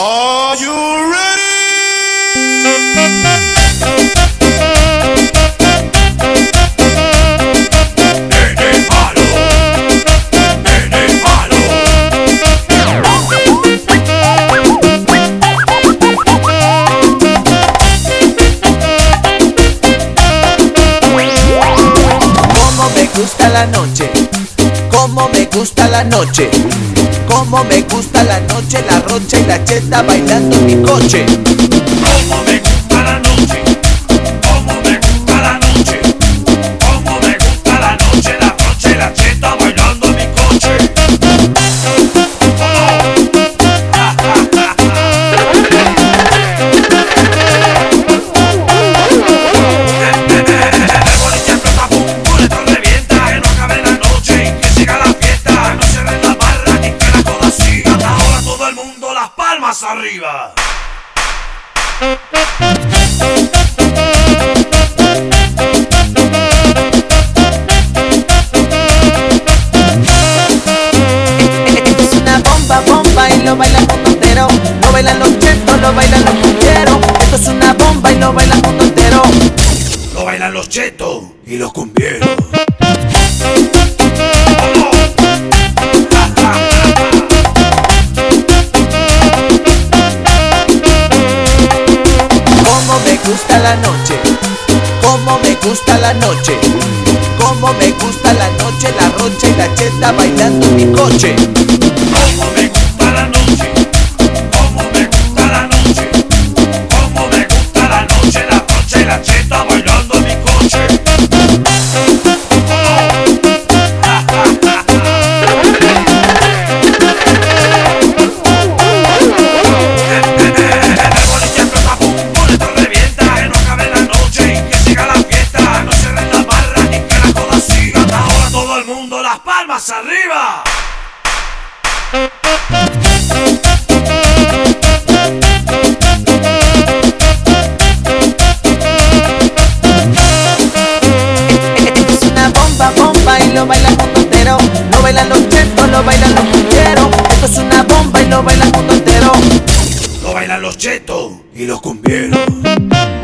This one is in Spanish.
Are you ready? Nene malo, nene malo. Cómo me gusta la noche, cómo me gusta la noche, cómo me gusta la noche, la rocha y la cheta bailando en mi coche. Cómo me gusta la noche, cómo me gusta la noche, cómo me gusta la noche, la rocha y la cheta bailando en mi coche. El boliche explota, pum, pum, esto revienta, que no acabe la noche y que siga la fiesta, no cierren la barra ni que la cosa siga. Hasta ahora todo el mundo las palmas arriba. Esto es una bomba, bomba y lo baila el mundo entero. Lo bailan los chetos, lo bailan los cumbieros. Esto es una bomba y lo baila el mundo entero. Lo bailan los chetos y los cumbieros. Cómo me gusta la noche, cómo me gusta la noche, cómo me gusta la noche, la rocha y la cheta bailando en mi coche. Cómo me gusta la noche, cómo me gusta la noche, cómo me gusta la noche, la rocha y la cheta bailando en mi coche. El boliche explota, pum, pum, esto revienta, que no acabe la noche y que siga la fiesta, no cierren la barra ni que la cosa siga. Hasta ahora todo el mundo las palmas arriba. Esto es una bomba, bomba y lo baila el mundo entero. Lo bailan los chetos, lo bailan los cumbieros. Esto es una bomba y lo baila el mundo entero. Lo bailan los chetos y los cumbieros.